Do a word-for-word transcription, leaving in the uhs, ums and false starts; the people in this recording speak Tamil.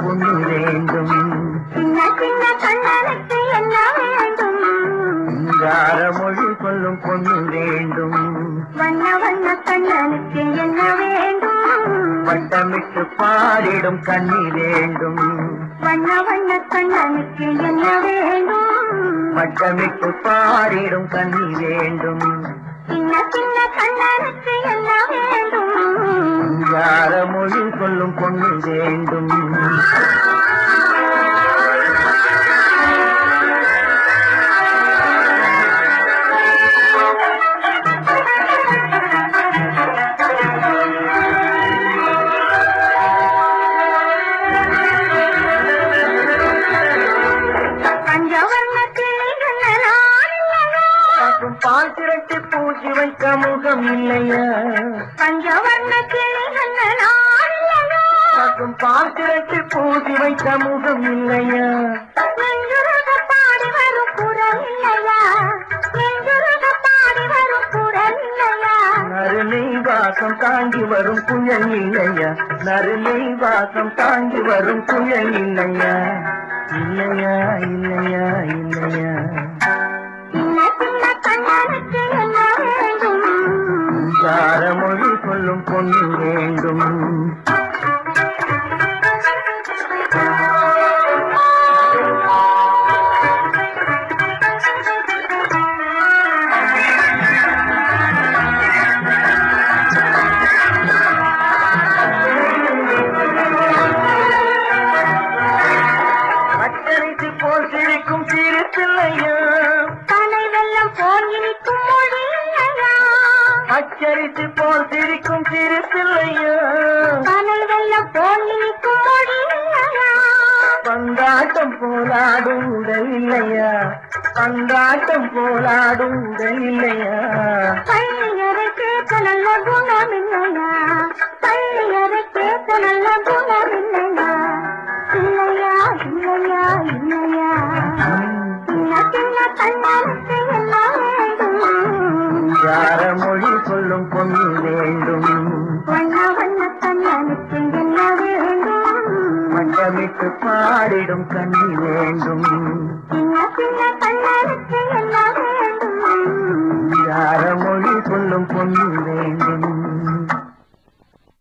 பொண்ணு வேண்டும். சின்ன சின்ன கண்ணனுக்கு என்ன வேண்டும்? சிங்கார மொழி சொல்லும் பொண்ணு வேண்டும். வண்ண வண்ண கண்ணனுக்கு என்ன வேண்டும்? வட்டமிட்டு பாடிடும் கண்ணி வேண்டும். வண்ண வண்ண கண்ணனுக்கு என்ன வேண்டும்? வட்டமிட்டு பாடிடும் கண்ணி வேண்டும். சின்ன சின்ன கண்ணனுக்கு என்ன வேண்டும்? சிங்கார மொழி சொல்லும் பொண்ணு வேண்டும். பால் திரட்டி பூசி வைக்க முகம் இல்லையா? பஞ்சவர்ண கிளிகள் பால் திரட்டி பூசி வைக்க முகம் இல்லையா? நெஞ்சுருக பாடி வரும் குரல் இல்லையா? நெஞ்சுருக பாடி வரும் குரல் இல்லையா? நறுமை வாசம் தாங்கி வரும் புயல் இல்லையா? நறுமை வாசம் தாங்கி வரும் புயல் இல்லையா? இல்லையா இல்லையா இல்லையா? மொழி சொல்லும் பொண்ணு வேண்டும். அச்சரித்து போல் சிரிக்கும் சிரிப்பில்லையா? தலை வெள்ளம் போல் இனிக்கும் மொழி இல்லையா? அச்சரித்து போல் சிரிக்கும் சிரிப்பில்லையா? தலை வெள்ளம் போல் இனிக்கும் மொழி இல்லையா? பந்தாட்டம் போலாடும் உடல் இல்லையா? பந்தாட்டம் போலாடும் உடல் இல்லையா? பள்ளியரை கேட்க நல்ல குணம் இல்லையா? பள்ளியரை கேட்க நல்ல குணம் இல்லையா? இல்லையா இல்லையா இல்லையா? சின்ன சின்ன கண்ணனுக்கு என்ன வேண்டும்? யார மொழி சொல்லும் பொண்ணு வேண்டும். வண்ண வண்ண கண்ணனுக்கு என்ன வேண்டும்? வட்டமிட்டு பாடிடும் கண்ணி வேண்டும். சின்ன சின்ன கண்ணனுக்கு என்ன வேண்டும்? யார மொழி சொல்லும் பொண்ணு வேண்டும்.